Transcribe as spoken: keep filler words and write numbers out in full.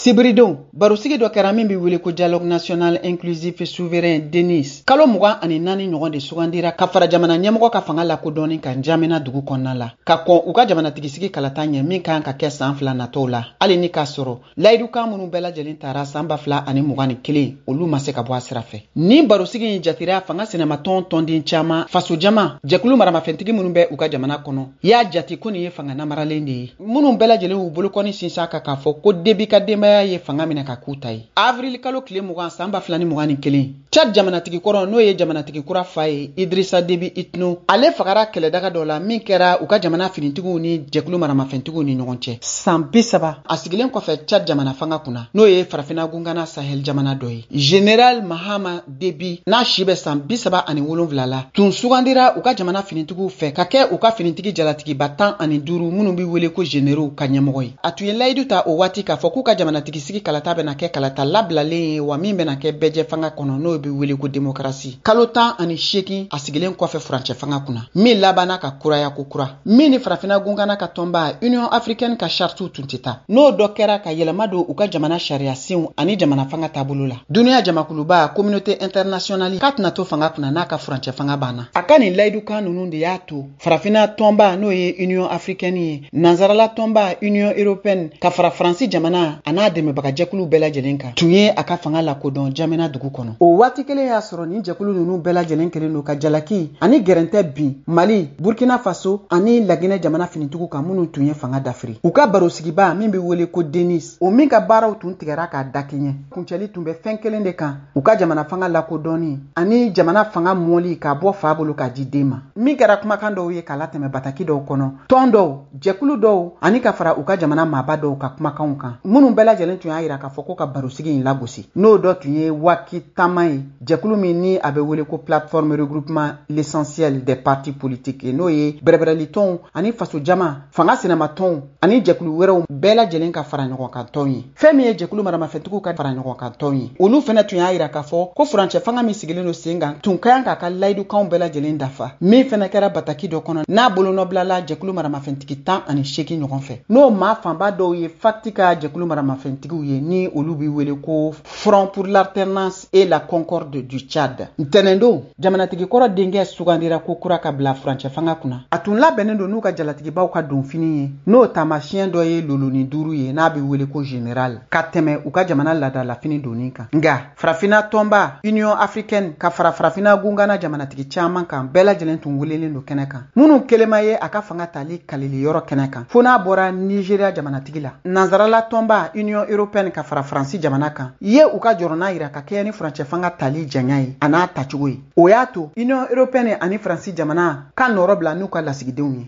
Sibridon barosigi dɔ kɛra min bi wele ko dialogue national inclusif et souverain Denis kalo mugan ani naani ɲɔgɔn de sugandira ka fara jamana ɲɛmɔgɔ ka fanga lakodɔnni kan Njamena dugu kɔnɔna la ka kɔn u ka jamanatigisi kalata ɲɛ min kan ka kɛ san fila natɔw la hali ni k'a sɔrɔ layidukan minnu bɛɛ lajɛlen taara san ba fila ani mugan ni kelen olu ma se ka bɔ a sira fɛ. Ni barosigi in jatira fanga sɛnɛmatɔn tɔnden caman faso jama jɛkulu maramafɛntigi minnu bɛ u ka jamana kɔnɔ y'a jate ko nin ye fanga namaralen de ye minnu bɛɛ lajɛlen y'u bolokɔni sinsin ka k'a fɔ ko debi ka denbaya ye fanga minɛ ka k'u ta ye. Avril kalo tile mugan san ba fila ni mugan ni kelen Chad jamanatigi kɔrɔ n'o ye jamanatigi kura fa ye Idrissa Déby Itno ale fagara kɛlɛdaga dɔ la min kɛra u ka jamana finitigiw ni jɛkulu maramafɛntigiw ni ɲɔgɔn cɛ san bi saba a sigilen kɔfɛ Chad jamana fanga kunna n'o ye farafina gungana Sahel jamana dɔ ye. General Mahama Déby n'a si bɛ san bi saba ani wolonwula la tun sugandira u ka jamana finitigiw fɛ ka kɛ u ka finitigi jalatigiba tan ani duuru minnu bi wele ko généraux ka ɲɛmɔgɔ ye. A tun ye layidu ta o waati k'a fɔ k'u ka jamanatigi sigi kalata bɛna kɛ kalata labilalen ye wa min bɛna kɛ bɛjɛ fanga kɔnɔ n'o bi wele ko démocratie. Kalo tan ani seegin a sigilen kɔfɛ furancɛ fanga kunna min labanna ka kuraya ko kura min ni farafina gungana ka tɔnba Union africaine ka chartu tun tɛ taa n'o dɔ kɛra ka yɛlɛma don u ka jamana sariya senw ani jamana fanga taabolo la. Duniya jamakuluba communauté internationale k'a tɛna to fanga kunna n'a ka furancɛ fanga banna. A ka nin layidukan ninnu de y'a to farafina tɔnba n'o ye Union africaine ye nanzarala tɔnba Union européenne ka fara Faransi jamana a n'a dɛmɛbaga jɛkulu bɛɛ lajɛlen kan tun ye a ka fanga lakodɔn Njamena dugu kɔnɔ. O waati kelen y'a sɔrɔ nin jɛkulu ninnu bɛɛ lajɛlen kelen don ka jalaki ani gɛrɛntɛ bin Mali, Burkina Faso ani Laginɛ jamana finitigiw kan minnu tun ye fanga dafiri. U ka barosigiba min bɛ wele ko Denis o min ka baaraw tun tigɛra k'a dakiɲɛ kuncɛli tun bɛ fɛn kelen de kan u ka jamana fanga lakodɔnni ani jamana fanga mɔli k'a bɔ fa bolo k'a di den ma min kɛra kumakan dɔw ye k'a latɛmɛ bataki dɔw kɔnɔ tɔn dɔw jɛkulu dɔw ani ka fara u ka jamana maaba dɔw ka kumakanw kan minnu bɛɛ lajɛlen tun y'a yira k'a fɔ ko ka barosigi in lagosi n'o dɔ tun ye Waki Tama ye jɛkulu min ni a bɛ wele ko plateforme regroupement l'essentiel des partis politiques n'o ye bɛrɛbɛrɛlitɔnw ani faso jama fanga sɛnɛmatɔnw ani jɛkulu wɛrɛw bɛɛ lajɛlen ka fara ɲɔgɔn kan tɔn ye fɛn min ye jɛkulu maramafɛntigiw ka fara ɲɔgɔn kan tɔn ye olu fɛnɛ tun y'a yira k'a fɔ ko furancɛ fanga min sigilen don sen kan tun ka kan k'a ka layidukanw bɛɛ lajɛlen dafa min fɛnɛ kɛra bataki dɔ kɔnɔ n'a bolonɔbilala jɛkulu maramafɛntigi tan ani seegin ɲɔgɔn fɛ n'o maa fanba dɔw ye fakti ka jɛkulu maramafɛntigiw ye ni olu bi wele ko Front pour l'alternance et la concorde du Tchad. Ntɛnɛn don jamanatigi kɔrɔ denkɛ sugandira ko kura ka bila furancɛ fanga kunna a tun labɛnnen don n'u ka jalatigibaw ka donfini ye n'o taamasiyɛn dɔ ye loloni duuru ye n'a bi wele ko général ka tɛmɛ u ka jamana ladalafini donni kan nga farafina tɔnba Union africaine ka fara farafina gungana jamanatigi caman kan bɛɛ lajɛlen tun welelen don kɛnɛ kan minnu kelema ye a ka fanga tali kalili yɔrɔ kɛnɛ kan fo n'a bɔra Nigeria jamanatigi la nanzarala tɔnba Union européenne ka fara Faransi jamana kan ye u ka jɔrɔna yira ka kɛ ni furancɛ fanga tali janya ye a n'a tacogo ye o y'a to Union européenne ani Faransi jamana ka nɔrɔ bila n'u ka lasigidenw ye